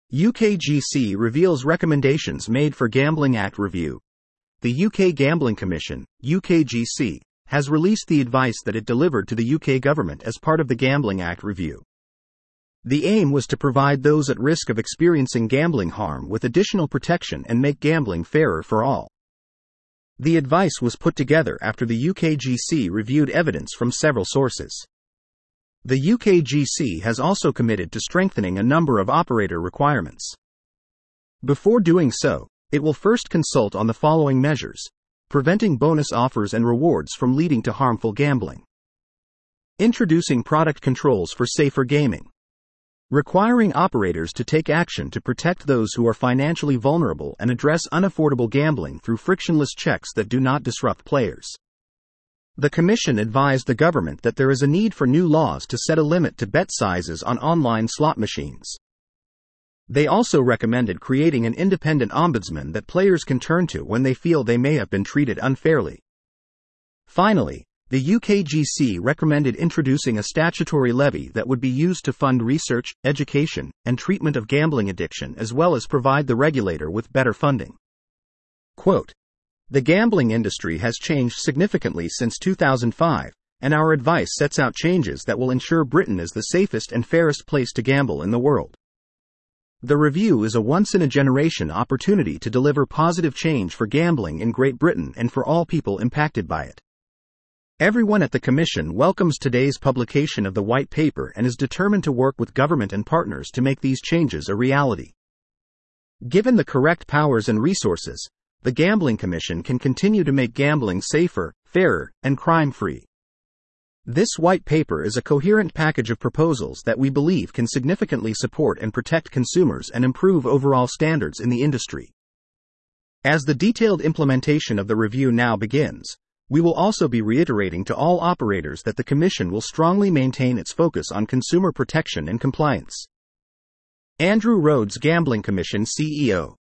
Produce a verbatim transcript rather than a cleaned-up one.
U K G C reveals recommendations made for Gambling Act review. The U K Gambling Commission, U K G C, has released the advice that it delivered to the U K government as part of the Gambling Act review. The aim was to provide those at risk of experiencing gambling harm with additional protection and make gambling fairer for all. The advice was put together after the U K G C reviewed evidence from several sources. The U K G C has also committed to strengthening a number of operator requirements. Before doing so, it will first consult on the following measures: preventing bonus offers and rewards from leading to harmful gambling, introducing product controls for safer gaming, requiring operators to take action to protect those who are financially vulnerable and address unaffordable gambling through frictionless checks that do not disrupt players. The Commission advised the government that there is a need for new laws to set a limit to bet sizes on online slot machines. They also recommended creating an independent ombudsman that players can turn to when they feel they may have been treated unfairly. Finally, the U K G C recommended introducing a statutory levy that would be used to fund research, education, and treatment of gambling addiction, as well as provide the regulator with better funding. Quote, "The gambling industry has changed significantly since two thousand five, and our advice sets out changes that will ensure Britain is the safest and fairest place to gamble in the world. The review is a once-in-a-generation opportunity to deliver positive change for gambling in Great Britain and for all people impacted by it. Everyone at the Commission welcomes today's publication of the White Paper and is determined to work with government and partners to make these changes a reality. Given the correct powers and resources, the Gambling Commission can continue to make gambling safer, fairer, and crime-free. This white paper is a coherent package of proposals that we believe can significantly support and protect consumers and improve overall standards in the industry. As the detailed implementation of the review now begins, we will also be reiterating to all operators that the Commission will strongly maintain its focus on consumer protection and compliance." Andrew Rhodes, Gambling Commission C E O.